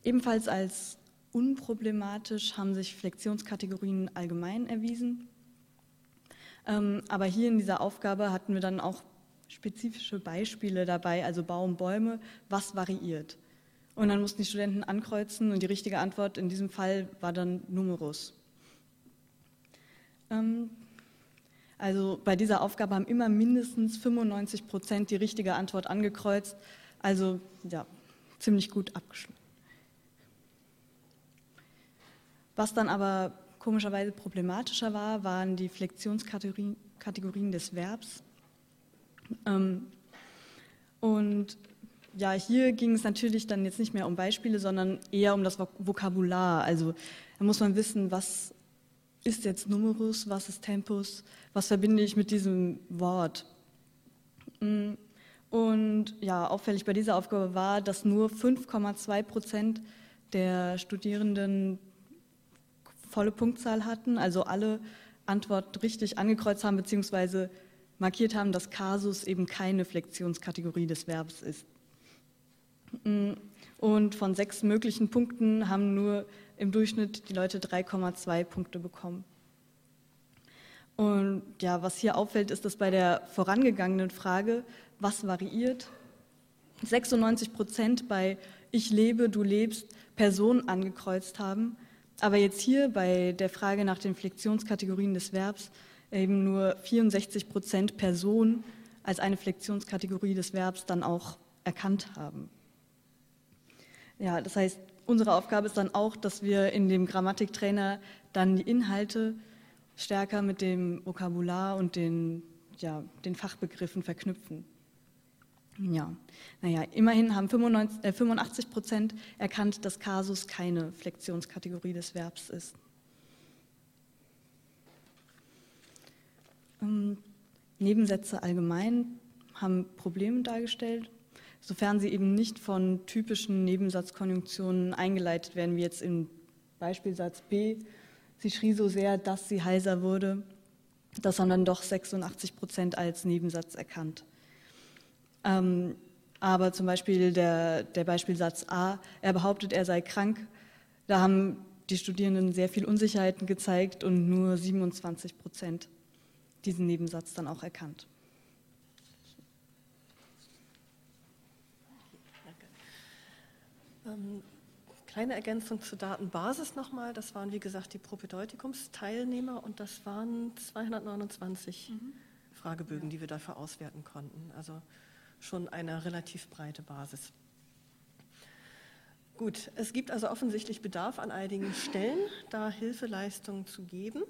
Ebenfalls als unproblematisch haben sich Flexionskategorien allgemein erwiesen. Aber hier in dieser Aufgabe hatten wir dann auch spezifische Beispiele dabei, also Baum, Bäume, was variiert. Und dann mussten die Studenten ankreuzen und die richtige Antwort in diesem Fall war dann Numerus. Also bei dieser Aufgabe haben immer mindestens 95% die richtige Antwort angekreuzt, also ja, ziemlich gut abgeschlossen. Was dann aber komischerweise problematischer war, waren die Flexionskategorien des Verbs. Und ja, hier ging es natürlich dann jetzt nicht mehr um Beispiele, sondern eher um das Vokabular. Also da muss man wissen, was ist jetzt Numerus, was ist Tempus, was verbinde ich mit diesem Wort. Und ja, auffällig bei dieser Aufgabe war, dass nur 5,2% der Studierenden volle Punktzahl hatten, also alle Antwort richtig angekreuzt haben, beziehungsweise markiert haben, dass Kasus eben keine Flexionskategorie des Verbs ist. Und von 6 möglichen Punkten haben nur im Durchschnitt die Leute 3,2 Punkte bekommen. Und ja, was hier auffällt, ist, dass bei der vorangegangenen Frage, was variiert, 96% bei Ich lebe, du lebst, Person angekreuzt haben. Aber jetzt hier bei der Frage nach den Flexionskategorien des Verbs eben nur 64% Person als eine Flexionskategorie des Verbs dann auch erkannt haben. Ja, das heißt, unsere Aufgabe ist dann auch, dass wir in dem Grammatiktrainer dann die Inhalte stärker mit dem Vokabular und den Fachbegriffen verknüpfen. Ja, naja, immerhin haben 85% erkannt, dass Kasus keine Flexionskategorie des Verbs ist. Nebensätze allgemein haben Probleme dargestellt, sofern sie eben nicht von typischen Nebensatzkonjunktionen eingeleitet werden, wie jetzt im Beispielsatz B. Sie schrie so sehr, dass sie heiser wurde. Das haben dann doch 86% als Nebensatz erkannt. Aber zum Beispiel der Beispielsatz A, er behauptet, er sei krank, da haben die Studierenden sehr viel Unsicherheiten gezeigt und nur 27% diesen Nebensatz dann auch erkannt. Kleine Ergänzung zur Datenbasis nochmal, das waren wie gesagt die Propedeutikums-Teilnehmer und das waren 229 Fragebögen, die wir dafür auswerten konnten. Also schon eine relativ breite Basis. Gut, es gibt also offensichtlich Bedarf an einigen Stellen, da Hilfeleistungen zu geben.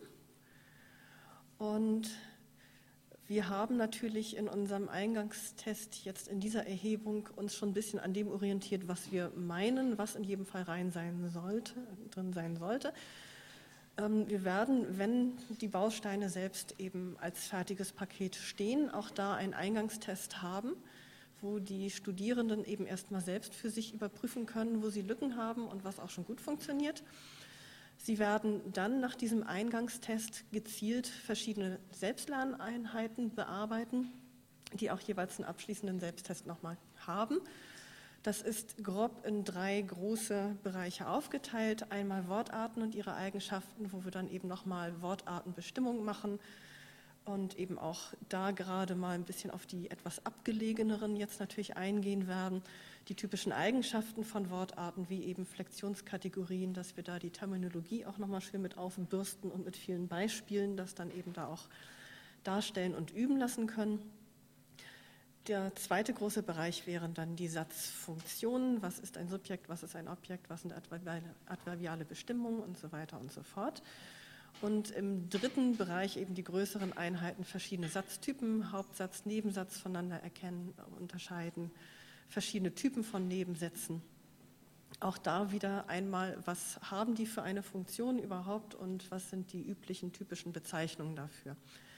Und wir haben natürlich in unserem Eingangstest jetzt in dieser Erhebung uns schon ein bisschen an dem orientiert, was wir meinen, was in jedem Fall drin sein sollte. Wir werden, wenn die Bausteine selbst eben als fertiges Paket stehen, auch da einen Eingangstest haben, wo die Studierenden eben erstmal selbst für sich überprüfen können, wo sie Lücken haben und was auch schon gut funktioniert. Sie werden dann nach diesem Eingangstest gezielt verschiedene Selbstlerneinheiten bearbeiten, die auch jeweils einen abschließenden Selbsttest nochmal haben. Das ist grob in 3 große Bereiche aufgeteilt. Einmal Wortarten und ihre Eigenschaften, wo wir dann eben nochmal Wortartenbestimmung machen und eben auch da gerade mal ein bisschen auf die etwas abgelegeneren jetzt natürlich eingehen werden. Die typischen Eigenschaften von Wortarten wie eben Flexionskategorien, dass wir da die Terminologie auch nochmal schön mit aufbürsten und mit vielen Beispielen das dann eben da auch darstellen und üben lassen können. Der zweite große Bereich wären dann die Satzfunktionen. Was ist ein Subjekt, was ist ein Objekt, was sind adverbiale Bestimmungen und so weiter und so fort. Und im dritten Bereich eben die größeren Einheiten, verschiedene Satztypen, Hauptsatz, Nebensatz voneinander erkennen, unterscheiden, verschiedene Typen von Nebensätzen. Auch da wieder einmal, was haben die für eine Funktion überhaupt und was sind die üblichen typischen Bezeichnungen dafür.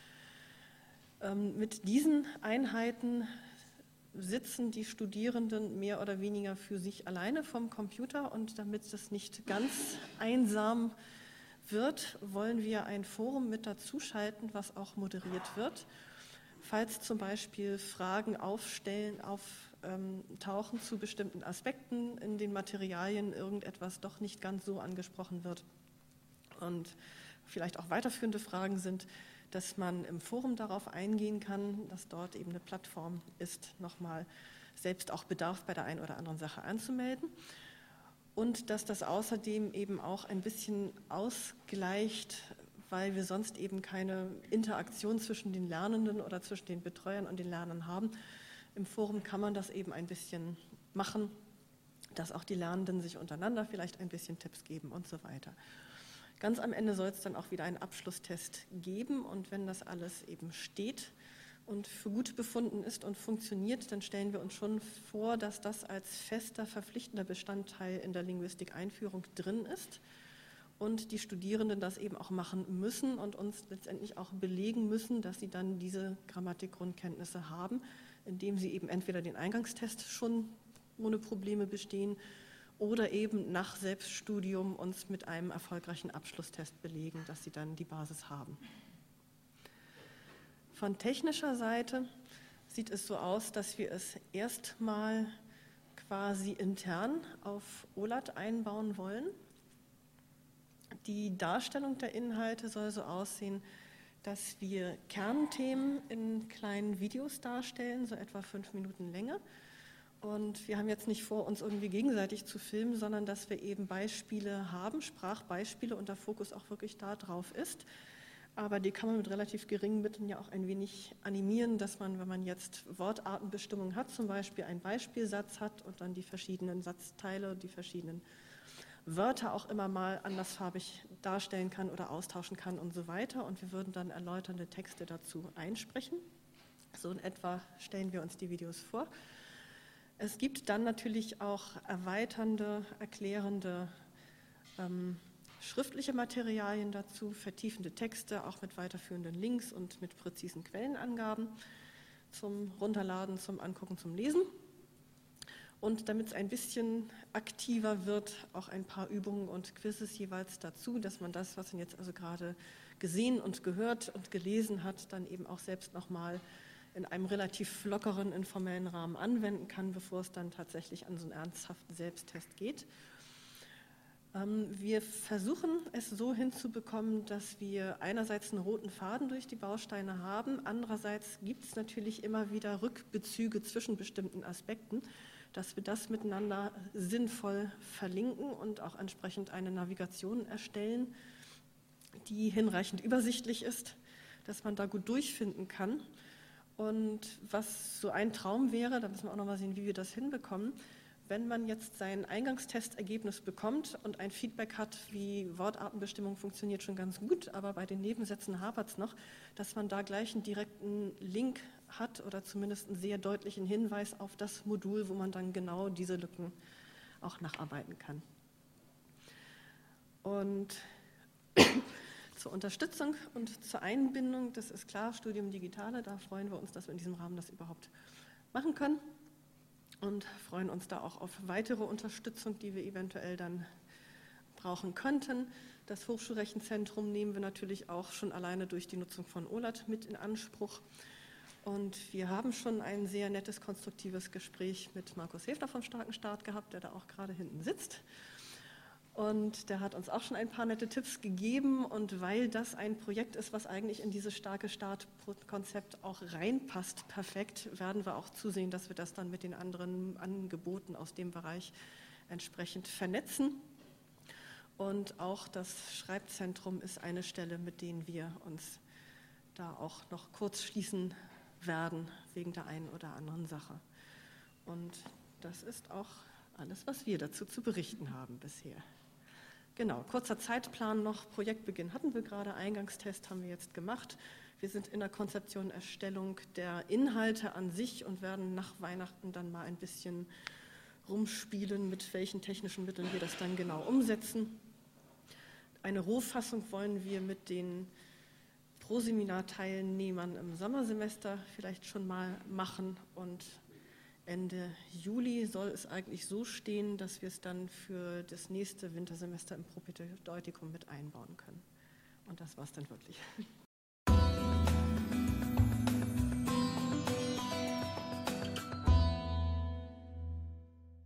Mit diesen Einheiten sitzen die Studierenden mehr oder weniger für sich alleine vom Computer und damit das nicht ganz einsam wird, wollen wir ein Forum mit dazuschalten, was auch moderiert wird. Falls zum Beispiel Fragen auftauchen zu bestimmten Aspekten in den Materialien, irgendetwas doch nicht ganz so angesprochen wird und vielleicht auch weiterführende Fragen sind, dass man im Forum darauf eingehen kann, dass dort eben eine Plattform ist, nochmal selbst auch Bedarf bei der einen oder anderen Sache anzumelden. Und dass das außerdem eben auch ein bisschen ausgleicht, weil wir sonst eben keine Interaktion zwischen den Lernenden oder zwischen den Betreuern und den Lernern haben. Im Forum kann man das eben ein bisschen machen, dass auch die Lernenden sich untereinander vielleicht ein bisschen Tipps geben und so weiter. Ganz am Ende soll es dann auch wieder einen Abschlusstest geben und wenn das alles eben steht und für gut befunden ist und funktioniert, dann stellen wir uns schon vor, dass das als fester, verpflichtender Bestandteil in der Linguistik-Einführung drin ist und die Studierenden das eben auch machen müssen und uns letztendlich auch belegen müssen, dass sie dann diese Grammatikgrundkenntnisse haben, indem sie eben entweder den Eingangstest schon ohne Probleme bestehen oder eben nach Selbststudium uns mit einem erfolgreichen Abschlusstest belegen, dass sie dann die Basis haben. Von technischer Seite sieht es so aus, dass wir es erstmal quasi intern auf OLAT einbauen wollen. Die Darstellung der Inhalte soll so aussehen, dass wir Kernthemen in kleinen Videos darstellen, so etwa 5 Minuten Länge. Und wir haben jetzt nicht vor, uns irgendwie gegenseitig zu filmen, sondern dass wir eben Beispiele haben, Sprachbeispiele und der Fokus auch wirklich da drauf ist. Aber die kann man mit relativ geringen Mitteln ja auch ein wenig animieren, dass man, wenn man jetzt Wortartenbestimmungen hat, zum Beispiel einen Beispielsatz hat und dann die verschiedenen Satzteile, die verschiedenen Wörter auch immer mal andersfarbig darstellen kann oder austauschen kann und so weiter. Und wir würden dann erläuternde Texte dazu einsprechen. So in etwa stellen wir uns die Videos vor. Es gibt dann natürlich auch erweiternde, erklärende schriftliche Materialien dazu, vertiefende Texte, auch mit weiterführenden Links und mit präzisen Quellenangaben zum Runterladen, zum Angucken, zum Lesen. Und damit es ein bisschen aktiver wird, auch ein paar Übungen und Quizzes jeweils dazu, dass man das, was man jetzt also gerade gesehen und gehört und gelesen hat, dann eben auch selbst nochmal in einem relativ lockeren, informellen Rahmen anwenden kann, bevor es dann tatsächlich an so einen ernsthaften Selbsttest geht. Wir versuchen es so hinzubekommen, dass wir einerseits einen roten Faden durch die Bausteine haben, andererseits gibt es natürlich immer wieder Rückbezüge zwischen bestimmten Aspekten, dass wir das miteinander sinnvoll verlinken und auch entsprechend eine Navigation erstellen, die hinreichend übersichtlich ist, dass man da gut durchfinden kann. Und was so ein Traum wäre, da müssen wir auch noch mal sehen, wie wir das hinbekommen, wenn man jetzt sein Eingangstestergebnis bekommt und ein Feedback hat, wie Wortartenbestimmung funktioniert schon ganz gut, aber bei den Nebensätzen hapert es noch, dass man da gleich einen direkten Link hat oder zumindest einen sehr deutlichen Hinweis auf das Modul, wo man dann genau diese Lücken auch nacharbeiten kann. Und zur Unterstützung und zur Einbindung, das ist klar, Studium Digitale, da freuen wir uns, dass wir in diesem Rahmen das überhaupt machen können und freuen uns da auch auf weitere Unterstützung, die wir eventuell dann brauchen könnten. Das Hochschulrechenzentrum nehmen wir natürlich auch schon alleine durch die Nutzung von OLAT mit in Anspruch. Und wir haben schon ein sehr nettes, konstruktives Gespräch mit Markus Häfner vom Starken Start gehabt, der da auch gerade hinten sitzt. Und der hat uns auch schon ein paar nette Tipps gegeben. Und weil das ein Projekt ist, was eigentlich in dieses Starke Start-Konzept auch reinpasst, perfekt, werden wir auch zusehen, dass wir das dann mit den anderen Angeboten aus dem Bereich entsprechend vernetzen. Und auch das Schreibzentrum ist eine Stelle, mit denen wir uns da auch noch kurz schließen werden, wegen der einen oder anderen Sache. Und das ist auch alles, was wir dazu zu berichten haben bisher. Genau, kurzer Zeitplan noch, Projektbeginn hatten wir gerade, Eingangstest haben wir jetzt gemacht. Wir sind in der Konzeption, Erstellung der Inhalte an sich und werden nach Weihnachten dann mal ein bisschen rumspielen, mit welchen technischen Mitteln wir das dann genau umsetzen. Eine Rohfassung wollen wir mit den Proseminarteilnehmern im Sommersemester vielleicht schon mal machen und Ende Juli soll es eigentlich so stehen, dass wir es dann für das nächste Wintersemester im Propedeutikum mit einbauen können. Und das war es dann wirklich.